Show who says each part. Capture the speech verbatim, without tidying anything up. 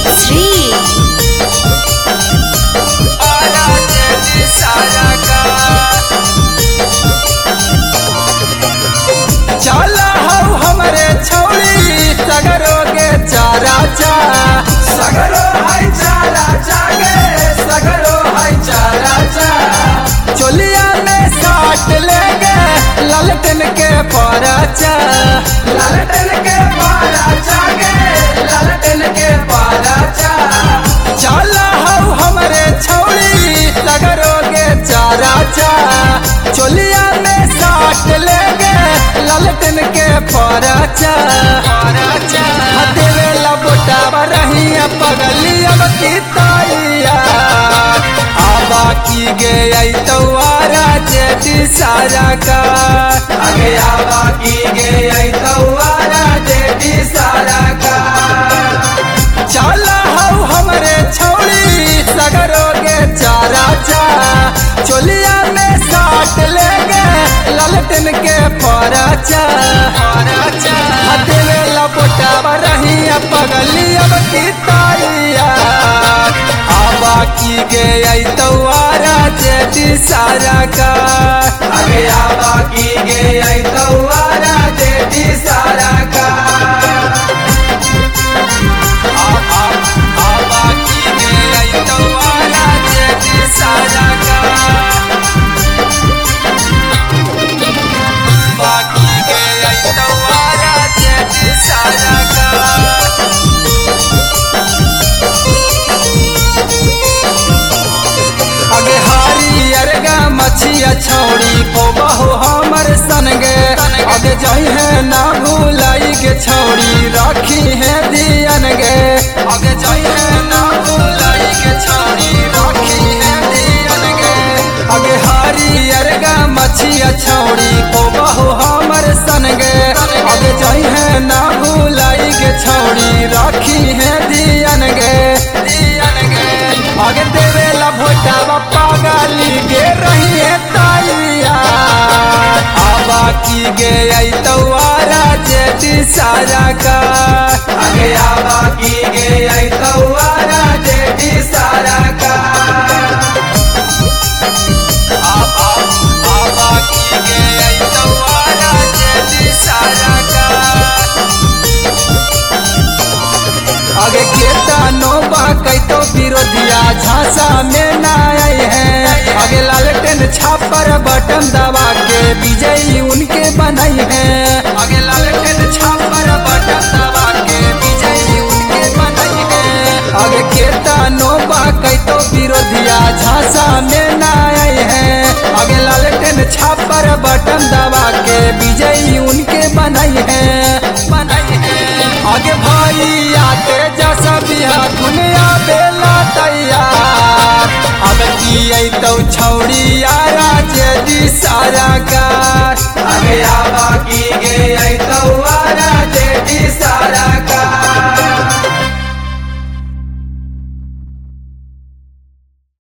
Speaker 1: श्री
Speaker 2: चला हऊ हमरे छौड़ी सगरो के चारा चा सगरो है चारा चागे सगरो है चारा चा चोलिया में साट लेगे ललटन के पराचा ललटन के पराचा गे ललटन के पराचा चला हऊ हमरे छौड़ी सगरो के चारा चा चोलिया में साट लेगे ललटन के पराचा देवे लबोटा रही पगली अब की ताइया आबा की गे तौआरा जेठी सारा का आगे आबा की गे तौआरा जेठी सारा का चला हऊ हमरे छौड़ी सगरो के चारा चा चोलिया में साट लेगे ललटन के पराचा देवे लपोटा रही पगली अब की ताइया आबा की गे तौआरा जेठी सारा का आगे आबा की गे तौआरा जेठी सारा का आबा की गे तौआरा जेठी सारा का बाकी गे तौआरा जेठी सारा का अगे हरियर गा मछिया छौड़ी को बहु हमर सनगे अगे जही है ना भूलाई के छौड़ी राखी है दियन गे अगे जही है ना भूलाई के छौड़ी राखी है दियन गे अगे हरियर गा मछिया छौड़ी को बहु हमर सनगे अगे जही है ना भूलाई के छौड़ी राखी है दियन गे दियन गे आगे देवे भोटा पागली गे रही है ताइया आबा की गे तौआरा जेठी सारा का आगे आबा की गे तौआरा जेठी सारा का आबा आबा की गे तौआरा जेठी सारा का आगे केता नोबा कैतो विरोधिया झांसा में ना आई है आगे लालटेन छापर बटन दबा के विजयी उनके बनाई है आगे लालटेन छापर बटन दबा के विजयी उनके बनाई है आगे केता नोबा कैतो विरोधिया झांसा में ना आई है आगे लालटेन छापर बटन दबा के विजयी उनके बनाई है बनाई है आगे भाई आते जैसा बिहा दुनिया बेला तैयार अब की तो छौड़ी आरा जेदी सारा का आगे आबा